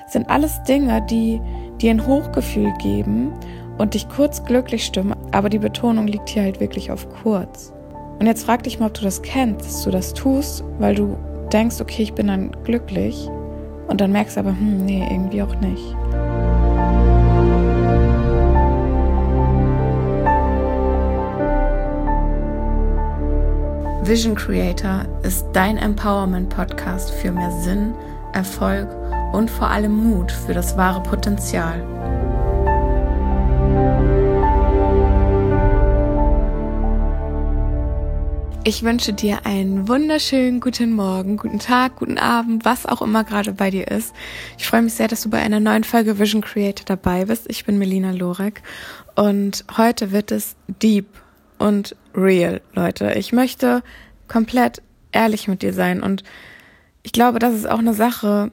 sind alles Dinge, die dir ein Hochgefühl geben und dich kurz glücklich stimmen, aber die Betonung liegt hier halt wirklich auf kurz. Und jetzt frag dich mal, ob du das kennst, dass du das tust, weil du denkst, okay, ich bin dann glücklich und dann merkst du aber, nee, irgendwie auch nicht. Vision Creator ist dein Empowerment-Podcast für mehr Sinn, Erfolg und vor allem Mut für das wahre Potenzial. Ich wünsche dir einen wunderschönen guten Morgen, guten Tag, guten Abend, was auch immer gerade bei dir ist. Ich freue mich sehr, dass du bei einer neuen Folge Vision Creator dabei bist. Ich bin Melina Lorek und heute wird es deep und real, Leute. Ich möchte komplett ehrlich mit dir sein und ich glaube, das ist auch eine Sache,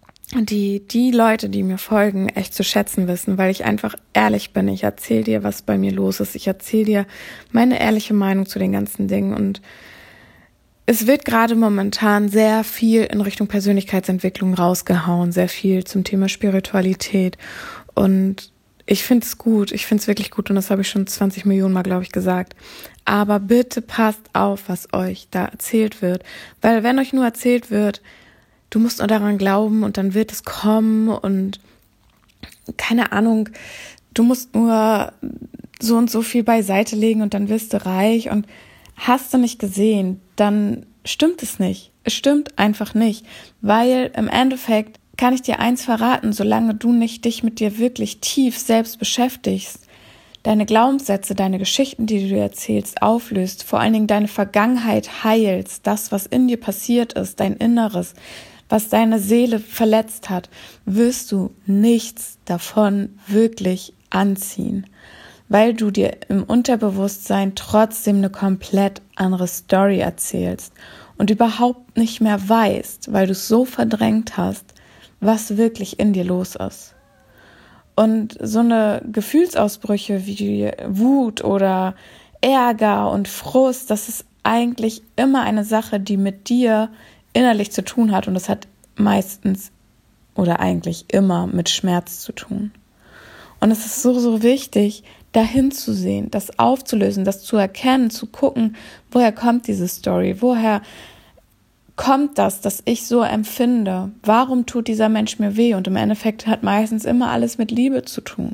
die Leute, die mir folgen, echt zu schätzen wissen, weil ich einfach ehrlich bin. Ich erzähle dir, was bei mir los ist. Ich erzähle dir meine ehrliche Meinung zu den ganzen Dingen und es wird gerade momentan sehr viel in Richtung Persönlichkeitsentwicklung rausgehauen, sehr viel zum Thema Spiritualität und ich finde es gut, ich finde es wirklich gut und das habe ich schon 20 Millionen Mal, glaube ich, gesagt. Aber bitte passt auf, was euch da erzählt wird. Weil wenn euch nur erzählt wird, du musst nur daran glauben und dann wird es kommen und keine Ahnung, du musst nur so und so viel beiseite legen und dann wirst du reich und hast du nicht gesehen, dann stimmt es nicht. Es stimmt einfach nicht, weil im Endeffekt kann ich dir eins verraten, solange du nicht dich mit dir wirklich tief selbst beschäftigst, deine Glaubenssätze, deine Geschichten, die du dir erzählst, auflöst, vor allen Dingen deine Vergangenheit heilst, das, was in dir passiert ist, dein Inneres, was deine Seele verletzt hat, wirst du nichts davon wirklich anziehen, weil du dir im Unterbewusstsein trotzdem eine komplett andere Story erzählst und überhaupt nicht mehr weißt, weil du es so verdrängt hast, was wirklich in dir los ist. Und so eine Gefühlsausbrüche wie die Wut oder Ärger und Frust, das ist eigentlich immer eine Sache, die mit dir innerlich zu tun hat und das hat meistens oder eigentlich immer mit Schmerz zu tun. Und es ist so, so wichtig, dahin zu sehen, das aufzulösen, das zu erkennen, zu gucken, woher kommt diese Story, woher kommt das, dass ich so empfinde? Warum tut dieser Mensch mir weh? Und im Endeffekt hat meistens immer alles mit Liebe zu tun.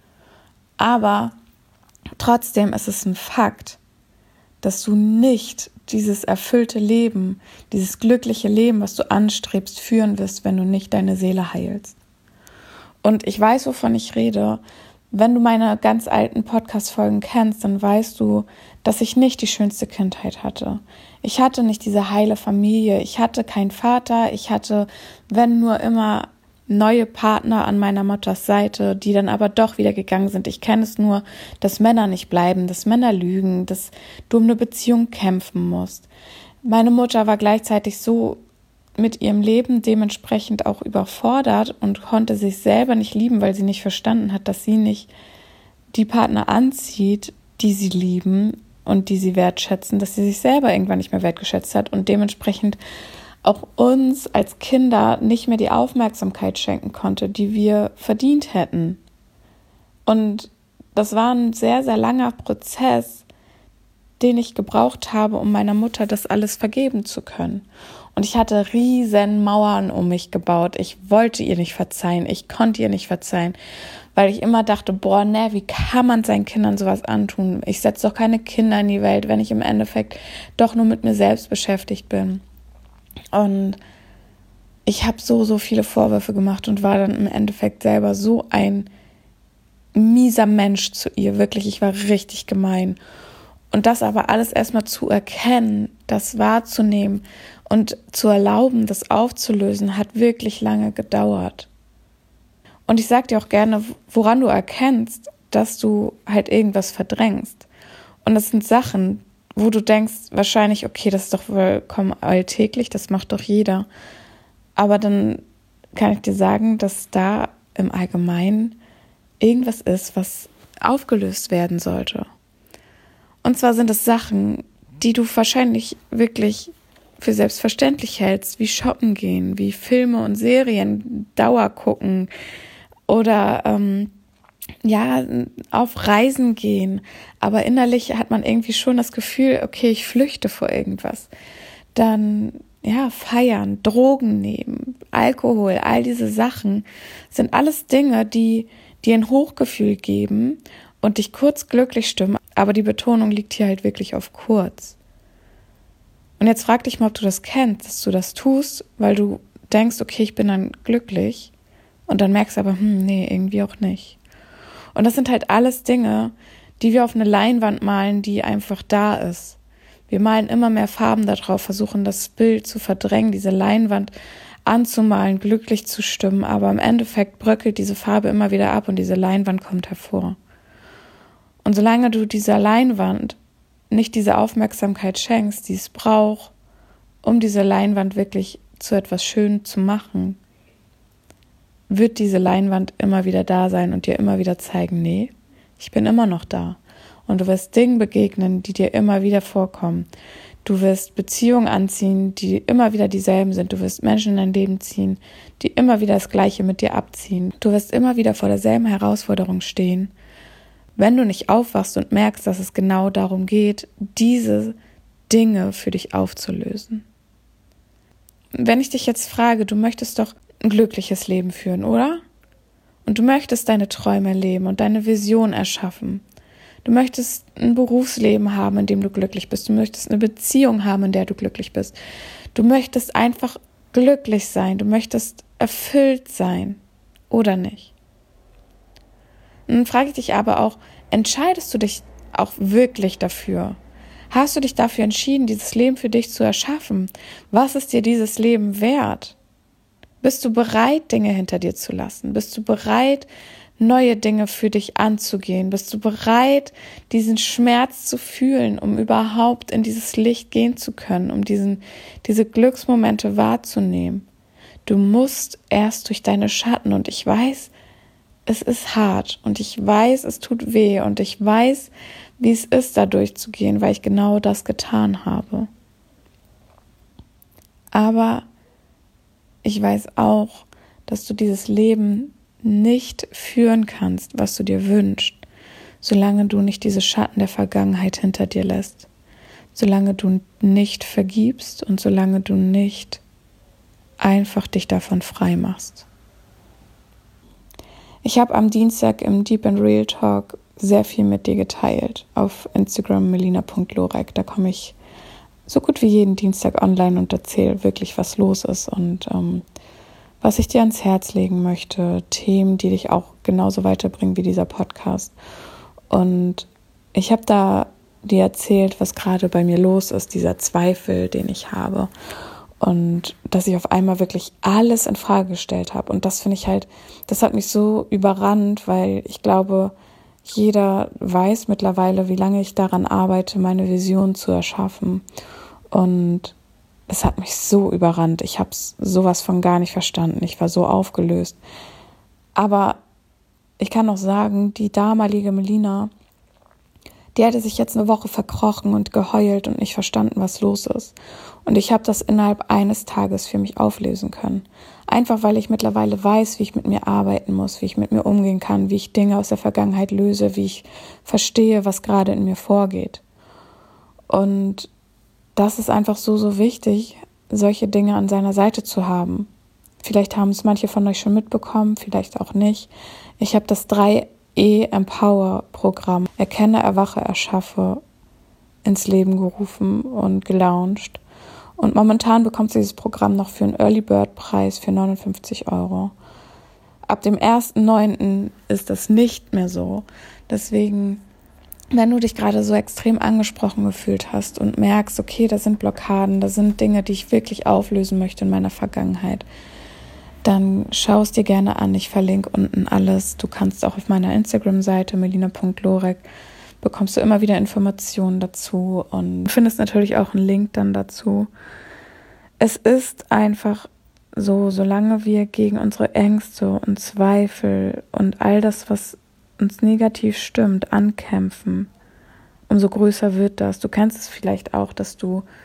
Aber trotzdem ist es ein Fakt, dass du nicht dieses erfüllte Leben, dieses glückliche Leben, was du anstrebst, führen wirst, wenn du nicht deine Seele heilst. Und ich weiß, wovon ich rede. Wenn du meine ganz alten Podcast-Folgen kennst, dann weißt du, dass ich nicht die schönste Kindheit hatte. Ich hatte nicht diese heile Familie. Ich hatte keinen Vater. Ich hatte, wenn nur immer neue Partner an meiner Mutters Seite, die dann aber doch wieder gegangen sind. Ich kenne es nur, dass Männer nicht bleiben, dass Männer lügen, dass du um eine Beziehung kämpfen musst. Meine Mutter war gleichzeitig so mit ihrem Leben dementsprechend auch überfordert und konnte sich selber nicht lieben, weil sie nicht verstanden hat, dass sie nicht die Partner anzieht, die sie lieben und die sie wertschätzen, dass sie sich selber irgendwann nicht mehr wertgeschätzt hat und dementsprechend auch uns als Kinder nicht mehr die Aufmerksamkeit schenken konnte, die wir verdient hätten. Und das war ein sehr, sehr langer Prozess, den ich gebraucht habe, um meiner Mutter das alles vergeben zu können. Und ich hatte riesen Mauern um mich gebaut. Ich wollte ihr nicht verzeihen. Ich konnte ihr nicht verzeihen, weil ich immer dachte, wie kann man seinen Kindern sowas antun? Ich setze doch keine Kinder in die Welt, wenn ich im Endeffekt doch nur mit mir selbst beschäftigt bin. Und ich habe so viele Vorwürfe gemacht und war dann im Endeffekt selber so ein mieser Mensch zu ihr. Wirklich, ich war richtig gemein. Und das aber alles erstmal zu erkennen, das wahrzunehmen und zu erlauben, das aufzulösen, hat wirklich lange gedauert. Und ich sag dir auch gerne, woran du erkennst, dass du halt irgendwas verdrängst. Und das sind Sachen, wo du denkst, wahrscheinlich, okay, das ist doch vollkommen alltäglich, das macht doch jeder. Aber dann kann ich dir sagen, dass da im Allgemeinen irgendwas ist, was aufgelöst werden sollte. Und zwar sind es Sachen, die du wahrscheinlich wirklich für selbstverständlich hältst, wie shoppen gehen, wie Filme und Serien Dauer gucken oder auf Reisen gehen, aber innerlich hat man irgendwie schon das Gefühl, okay, ich flüchte vor irgendwas. Dann feiern, Drogen nehmen, Alkohol, all diese Sachen sind alles Dinge, die dir ein Hochgefühl geben und dich kurz glücklich stimmen, aber die Betonung liegt hier halt wirklich auf kurz. Und jetzt frag dich mal, ob du das kennst, dass du das tust, weil du denkst, okay, ich bin dann glücklich und dann merkst du aber, nee, irgendwie auch nicht. Und das sind halt alles Dinge, die wir auf eine Leinwand malen, die einfach da ist. Wir malen immer mehr Farben da drauf, versuchen das Bild zu verdrängen, diese Leinwand anzumalen, glücklich zu stimmen, aber im Endeffekt bröckelt diese Farbe immer wieder ab und diese Leinwand kommt hervor. Und solange du dieser Leinwand nicht diese Aufmerksamkeit schenkst, die es braucht, um diese Leinwand wirklich zu etwas Schönem zu machen, wird diese Leinwand immer wieder da sein und dir immer wieder zeigen, nee, ich bin immer noch da. Und du wirst Dingen begegnen, die dir immer wieder vorkommen. Du wirst Beziehungen anziehen, die immer wieder dieselben sind. Du wirst Menschen in dein Leben ziehen, die immer wieder das Gleiche mit dir abziehen. Du wirst immer wieder vor derselben Herausforderung stehen, wenn du nicht aufwachst und merkst, dass es genau darum geht, diese Dinge für dich aufzulösen. Wenn ich dich jetzt frage, du möchtest doch ein glückliches Leben führen, oder? Und du möchtest deine Träume leben und deine Vision erschaffen. Du möchtest ein Berufsleben haben, in dem du glücklich bist. Du möchtest eine Beziehung haben, in der du glücklich bist. Du möchtest einfach glücklich sein. Du möchtest erfüllt sein, oder nicht? Und dann frage ich dich aber auch, entscheidest du dich auch wirklich dafür? Hast du dich dafür entschieden, dieses Leben für dich zu erschaffen? Was ist dir dieses Leben wert? Bist du bereit, Dinge hinter dir zu lassen? Bist du bereit, neue Dinge für dich anzugehen? Bist du bereit, diesen Schmerz zu fühlen, um überhaupt in dieses Licht gehen zu können, um diese Glücksmomente wahrzunehmen? Du musst erst durch deine Schatten und ich weiß, es ist hart und ich weiß, es tut weh und ich weiß, wie es ist, da durchzugehen, weil ich genau das getan habe. Aber ich weiß auch, dass du dieses Leben nicht führen kannst, was du dir wünschst, solange du nicht diese Schatten der Vergangenheit hinter dir lässt, solange du nicht vergibst und solange du nicht einfach dich davon frei machst. Ich habe am Dienstag im Deep and Real Talk sehr viel mit dir geteilt auf Instagram melina.lorek. Da komme ich so gut wie jeden Dienstag online und erzähle wirklich, was los ist und was ich dir ans Herz legen möchte. Themen, die dich auch genauso weiterbringen wie dieser Podcast. Und ich habe da dir erzählt, was gerade bei mir los ist, dieser Zweifel, den ich habe. Und dass ich auf einmal wirklich alles in Frage gestellt habe. Und das finde ich halt, das hat mich so überrannt, weil ich glaube, jeder weiß mittlerweile, wie lange ich daran arbeite, meine Vision zu erschaffen. Und es hat mich so überrannt. Ich habe sowas von gar nicht verstanden. Ich war so aufgelöst. Aber ich kann auch sagen, die damalige Melina, die hatte sich jetzt eine Woche verkrochen und geheult und nicht verstanden, was los ist. Und ich habe das innerhalb eines Tages für mich auflösen können. Einfach, weil ich mittlerweile weiß, wie ich mit mir arbeiten muss, wie ich mit mir umgehen kann, wie ich Dinge aus der Vergangenheit löse, wie ich verstehe, was gerade in mir vorgeht. Und das ist einfach so wichtig, solche Dinge an seiner Seite zu haben. Vielleicht haben es manche von euch schon mitbekommen, vielleicht auch nicht. Ich habe das 3E-Empower-Programm Erkenne, Erwache, Erschaffe ins Leben gerufen und gelauncht. Und momentan bekommt dieses Programm noch für einen Early Bird Preis für 59 €. Ab dem 1.9. ist das nicht mehr so. Deswegen, wenn du dich gerade so extrem angesprochen gefühlt hast und merkst, okay, da sind Blockaden, da sind Dinge, die ich wirklich auflösen möchte in meiner Vergangenheit, dann schau es dir gerne an. Ich verlinke unten alles. Du kannst auch auf meiner Instagram-Seite melina.lorek bekommst du immer wieder Informationen dazu und findest natürlich auch einen Link dann dazu. Es ist einfach so, solange wir gegen unsere Ängste und Zweifel und all das, was uns negativ stimmt, ankämpfen, umso größer wird das. Du kennst es vielleicht auch, dass du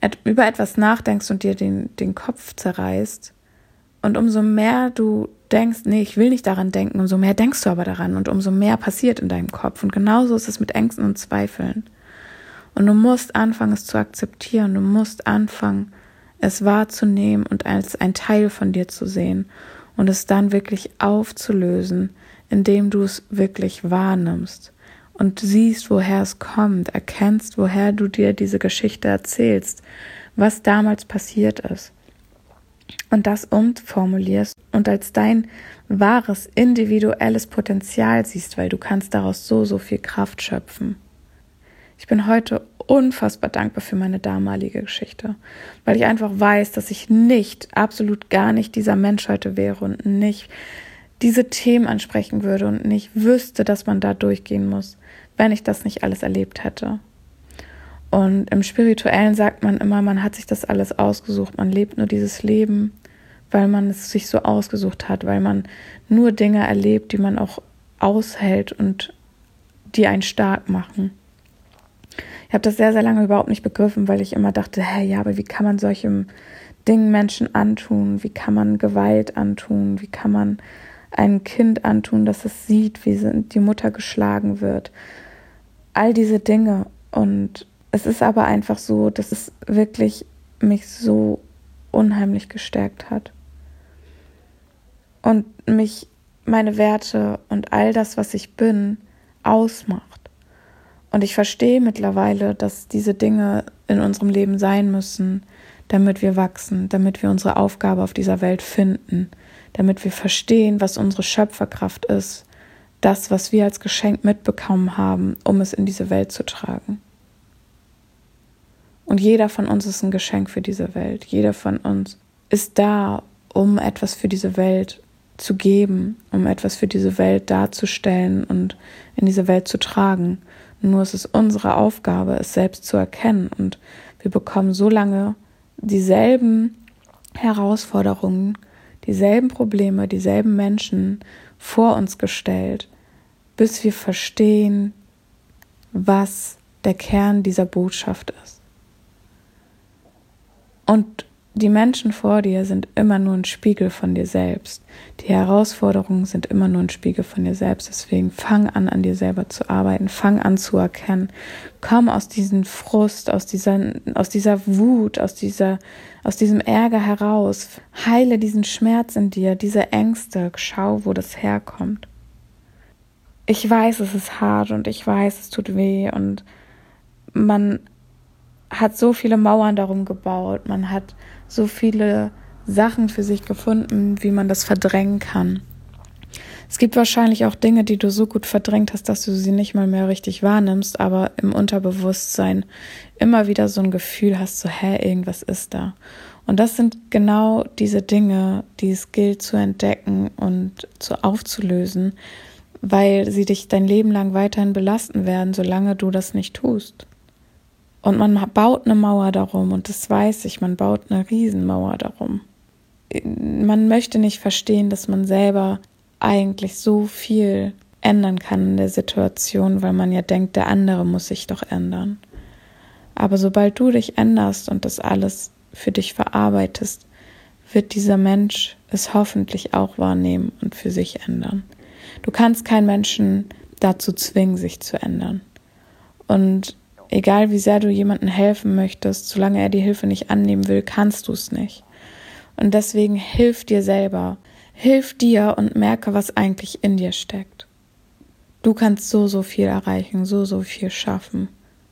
über etwas nachdenkst und dir den Kopf zerreißt und umso mehr du denkst, nee, ich will nicht daran denken, umso mehr denkst du aber daran und umso mehr passiert in deinem Kopf. Und genauso ist es mit Ängsten und Zweifeln. Und du musst anfangen, es zu akzeptieren. Du musst anfangen, es wahrzunehmen und als ein Teil von dir zu sehen und es dann wirklich aufzulösen, indem du es wirklich wahrnimmst und siehst, woher es kommt, erkennst, woher du dir diese Geschichte erzählst, was damals passiert ist und das umformulierst und als dein wahres, individuelles Potenzial siehst, weil du kannst daraus so viel Kraft schöpfen. Ich bin heute unfassbar dankbar für meine damalige Geschichte, weil ich einfach weiß, dass ich absolut gar nicht dieser Mensch heute wäre und nicht diese Themen ansprechen würde und nicht wüsste, dass man da durchgehen muss, wenn ich das nicht alles erlebt hätte. Und im Spirituellen sagt man immer, man hat sich das alles ausgesucht, man lebt nur dieses Leben, weil man es sich so ausgesucht hat, weil man nur Dinge erlebt, die man auch aushält und die einen stark machen. Ich habe das sehr, sehr lange überhaupt nicht begriffen, weil ich immer dachte, aber wie kann man solchen Dingen Menschen antun? Wie kann man Gewalt antun? Wie kann man ein Kind antun, dass es sieht, wie die Mutter geschlagen wird? All diese Dinge. Und es ist aber einfach so, dass es wirklich mich so unheimlich gestärkt hat. Und mich, meine Werte und all das, was ich bin, ausmacht. Und ich verstehe mittlerweile, dass diese Dinge in unserem Leben sein müssen, damit wir wachsen, damit wir unsere Aufgabe auf dieser Welt finden, damit wir verstehen, was unsere Schöpferkraft ist, das, was wir als Geschenk mitbekommen haben, um es in diese Welt zu tragen. Und jeder von uns ist ein Geschenk für diese Welt. Jeder von uns ist da, um etwas für diese Welt zu geben, um etwas für diese Welt darzustellen und in diese Welt zu tragen. Nur es ist unsere Aufgabe, es selbst zu erkennen. Und wir bekommen so lange dieselben Herausforderungen, dieselben Probleme, dieselben Menschen vor uns gestellt, bis wir verstehen, was der Kern dieser Botschaft ist. Und die Menschen vor dir sind immer nur ein Spiegel von dir selbst. Die Herausforderungen sind immer nur ein Spiegel von dir selbst. Deswegen fang an dir selber zu arbeiten. Fang an zu erkennen. Komm aus diesem Frust, aus dieser Wut, aus diesem Ärger heraus. Heile diesen Schmerz in dir, diese Ängste. Schau, wo das herkommt. Ich weiß, es ist hart und ich weiß, es tut weh und man hat so viele Mauern darum gebaut. Man hat so viele Sachen für sich gefunden, wie man das verdrängen kann. Es gibt wahrscheinlich auch Dinge, die du so gut verdrängt hast, dass du sie nicht mal mehr richtig wahrnimmst, aber im Unterbewusstsein immer wieder so ein Gefühl hast, so, irgendwas ist da. Und das sind genau diese Dinge, die es gilt zu entdecken und aufzulösen, weil sie dich dein Leben lang weiterhin belasten werden, solange du das nicht tust. Und man baut eine Mauer darum und das weiß ich, man baut eine Riesenmauer darum. Man möchte nicht verstehen, dass man selber eigentlich so viel ändern kann in der Situation, weil man ja denkt, der andere muss sich doch ändern. Aber sobald du dich änderst und das alles für dich verarbeitest, wird dieser Mensch es hoffentlich auch wahrnehmen und für sich ändern. Du kannst keinen Menschen dazu zwingen, sich zu ändern. Und egal wie sehr du jemandem helfen möchtest, solange er die Hilfe nicht annehmen will, kannst du es nicht. Und deswegen hilf dir selber. Hilf dir und merke, was eigentlich in dir steckt. Du kannst so viel erreichen, so viel schaffen.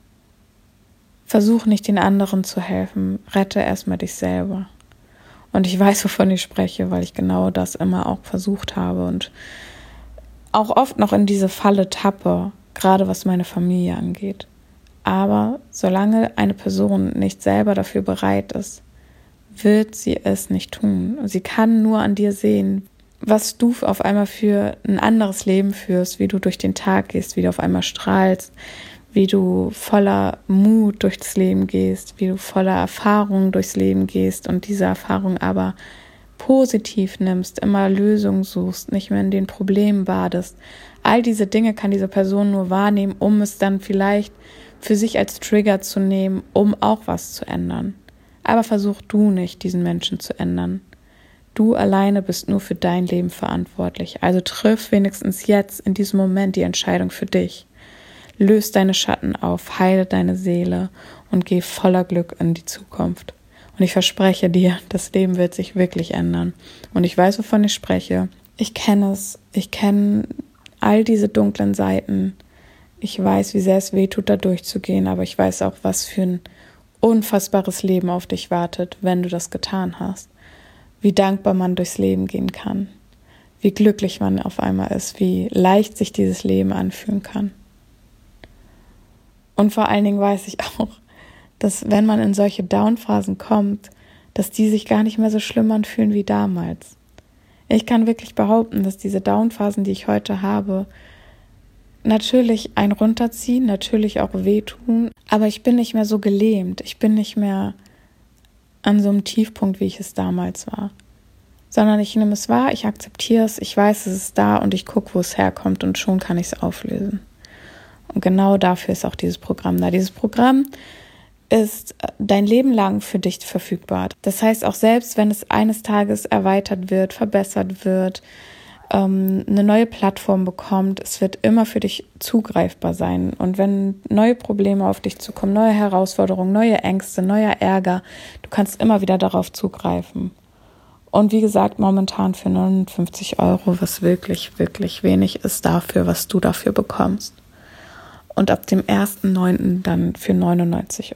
Versuch nicht den anderen zu helfen, rette erstmal dich selber. Und ich weiß, wovon ich spreche, weil ich genau das immer auch versucht habe und auch oft noch in diese Falle tappe, gerade was meine Familie angeht. Aber solange eine Person nicht selber dafür bereit ist, wird sie es nicht tun. Sie kann nur an dir sehen, was du auf einmal für ein anderes Leben führst, wie du durch den Tag gehst, wie du auf einmal strahlst, wie du voller Mut durchs Leben gehst, wie du voller Erfahrung durchs Leben gehst und diese Erfahrung aber positiv nimmst, immer Lösungen suchst, nicht mehr in den Problemen badest. All diese Dinge kann diese Person nur wahrnehmen, um es dann vielleicht für sich als Trigger zu nehmen, um auch was zu ändern. Aber versuch du nicht, diesen Menschen zu ändern. Du alleine bist nur für dein Leben verantwortlich. Also triff wenigstens jetzt in diesem Moment die Entscheidung für dich. Löse deine Schatten auf, heile deine Seele und geh voller Glück in die Zukunft. Und ich verspreche dir, das Leben wird sich wirklich ändern. Und ich weiß, wovon ich spreche. Ich kenne es. Ich kenne all diese dunklen Seiten. Ich weiß, wie sehr es weh tut, da durchzugehen. Aber ich weiß auch, was für ein unfassbares Leben auf dich wartet, wenn du das getan hast. Wie dankbar man durchs Leben gehen kann. Wie glücklich man auf einmal ist. Wie leicht sich dieses Leben anfühlen kann. Und vor allen Dingen weiß ich auch, dass wenn man in solche Down-Phasen kommt, dass die sich gar nicht mehr so schlimm anfühlen wie damals. Ich kann wirklich behaupten, dass diese Down-Phasen, die ich heute habe, natürlich einen runterziehen, natürlich auch wehtun, aber ich bin nicht mehr so gelähmt. Ich bin nicht mehr an so einem Tiefpunkt, wie ich es damals war. Sondern ich nehme es wahr, ich akzeptiere es, ich weiß, es ist da und ich gucke, wo es herkommt und schon kann ich es auflösen. Und genau dafür ist auch dieses Programm da. Dieses Programm ist dein Leben lang für dich verfügbar. Das heißt, auch selbst wenn es eines Tages erweitert wird, verbessert wird, eine neue Plattform bekommt, es wird immer für dich zugreifbar sein. Und wenn neue Probleme auf dich zukommen, neue Herausforderungen, neue Ängste, neuer Ärger, du kannst immer wieder darauf zugreifen. Und wie gesagt, momentan für 59 €, was wirklich, wirklich wenig ist dafür, was du dafür bekommst. Und ab dem 1.9. dann für 99 €.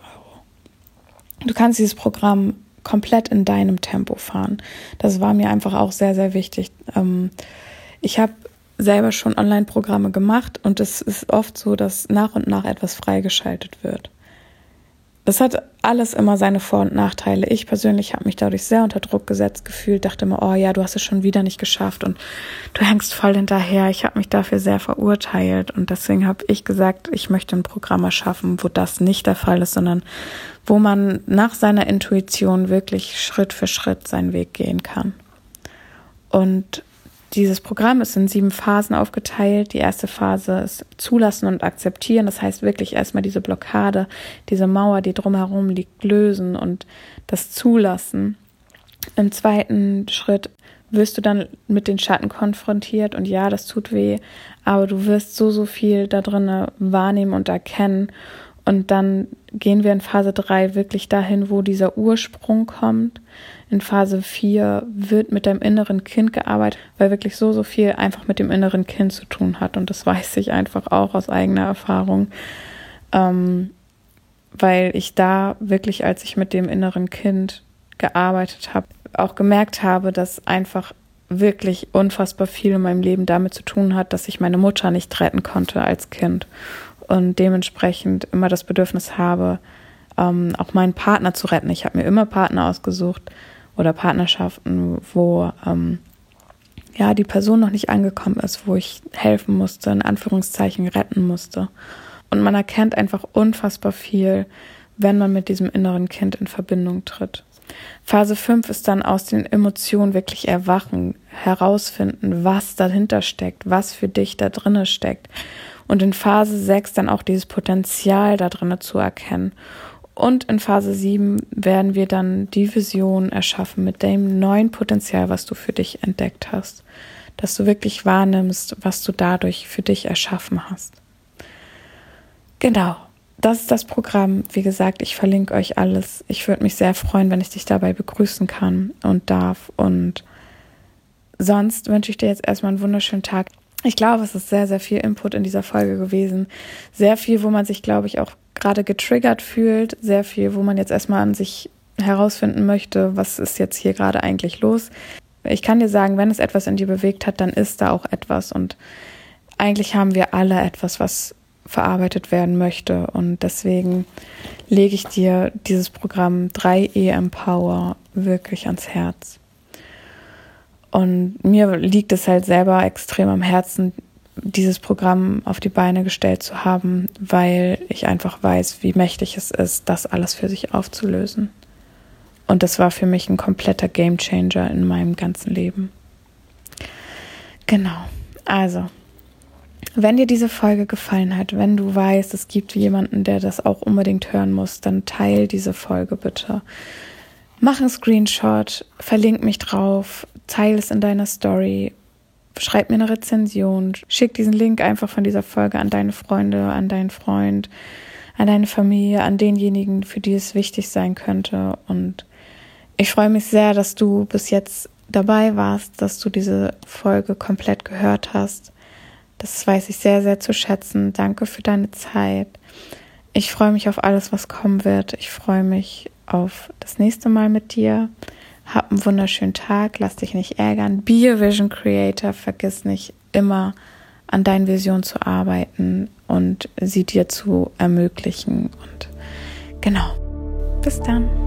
Du kannst dieses Programm komplett in deinem Tempo fahren. Das war mir einfach auch sehr, sehr wichtig. Ich habe selber schon Online-Programme gemacht und es ist oft so, dass nach und nach etwas freigeschaltet wird. Das hat alles immer seine Vor- und Nachteile. Ich persönlich habe mich dadurch sehr unter Druck gesetzt gefühlt, dachte immer, oh ja, du hast es schon wieder nicht geschafft und du hängst voll hinterher. Ich habe mich dafür sehr verurteilt und deswegen habe ich gesagt, ich möchte ein Programm erschaffen, wo das nicht der Fall ist, sondern wo man nach seiner Intuition wirklich Schritt für Schritt seinen Weg gehen kann. Und dieses Programm ist in 7 Phasen aufgeteilt. Die erste Phase ist Zulassen und Akzeptieren. Das heißt wirklich erstmal diese Blockade, diese Mauer, die drumherum liegt, lösen und das Zulassen. Im zweiten Schritt wirst du dann mit den Schatten konfrontiert und ja, das tut weh, aber du wirst so viel da drin wahrnehmen und erkennen. Und dann gehen wir in Phase 3 wirklich dahin, wo dieser Ursprung kommt. In Phase 4 wird mit deinem inneren Kind gearbeitet, weil wirklich so viel einfach mit dem inneren Kind zu tun hat. Und das weiß ich einfach auch aus eigener Erfahrung, weil ich da wirklich, als ich mit dem inneren Kind gearbeitet habe, auch gemerkt habe, dass einfach wirklich unfassbar viel in meinem Leben damit zu tun hat, dass ich meine Mutter nicht retten konnte als Kind. Und dementsprechend immer das Bedürfnis habe, auch meinen Partner zu retten. Ich habe mir immer Partner ausgesucht oder Partnerschaften, wo die Person noch nicht angekommen ist, wo ich helfen musste, in Anführungszeichen retten musste. Und man erkennt einfach unfassbar viel, wenn man mit diesem inneren Kind in Verbindung tritt. Phase 5 ist dann aus den Emotionen wirklich erwachen, herausfinden, was dahinter steckt, was für dich da drinne steckt. Und in Phase 6 dann auch dieses Potenzial da drinne zu erkennen. Und in Phase 7 werden wir dann die Vision erschaffen mit dem neuen Potenzial, was du für dich entdeckt hast. Dass du wirklich wahrnimmst, was du dadurch für dich erschaffen hast. Genau, das ist das Programm. Wie gesagt, ich verlinke euch alles. Ich würde mich sehr freuen, wenn ich dich dabei begrüßen kann und darf. Und sonst wünsche ich dir jetzt erstmal einen wunderschönen Tag. Ich glaube, es ist sehr, sehr viel Input in dieser Folge gewesen. Sehr viel, wo man sich, glaube ich, auch gerade getriggert fühlt. Sehr viel, wo man jetzt erstmal an sich herausfinden möchte, was ist jetzt hier gerade eigentlich los. Ich kann dir sagen, wenn es etwas in dir bewegt hat, dann ist da auch etwas. Und eigentlich haben wir alle etwas, was verarbeitet werden möchte. Und deswegen lege ich dir dieses Programm 3E Empower wirklich ans Herz. Und mir liegt es halt selber extrem am Herzen, dieses Programm auf die Beine gestellt zu haben, weil ich einfach weiß, wie mächtig es ist, das alles für sich aufzulösen. Und das war für mich ein kompletter Gamechanger in meinem ganzen Leben. Genau, also, wenn dir diese Folge gefallen hat, wenn du weißt, es gibt jemanden, der das auch unbedingt hören muss, dann teile diese Folge bitte. Mach einen Screenshot, verlink mich drauf, teile es in deiner Story, schreib mir eine Rezension, schick diesen Link einfach von dieser Folge an deine Freunde, an deinen Freund, an deine Familie, an denjenigen, für die es wichtig sein könnte. Und ich freue mich sehr, dass du bis jetzt dabei warst, dass du diese Folge komplett gehört hast. Das weiß ich sehr, sehr zu schätzen. Danke für deine Zeit. Ich freue mich auf alles, was kommen wird. Ich freue mich auf das nächste Mal mit dir. Hab einen wunderschönen Tag. Lass dich nicht ärgern. Be a Vision Creator. Vergiss nicht, immer an deinen Visionen zu arbeiten und sie dir zu ermöglichen. Und genau. Bis dann.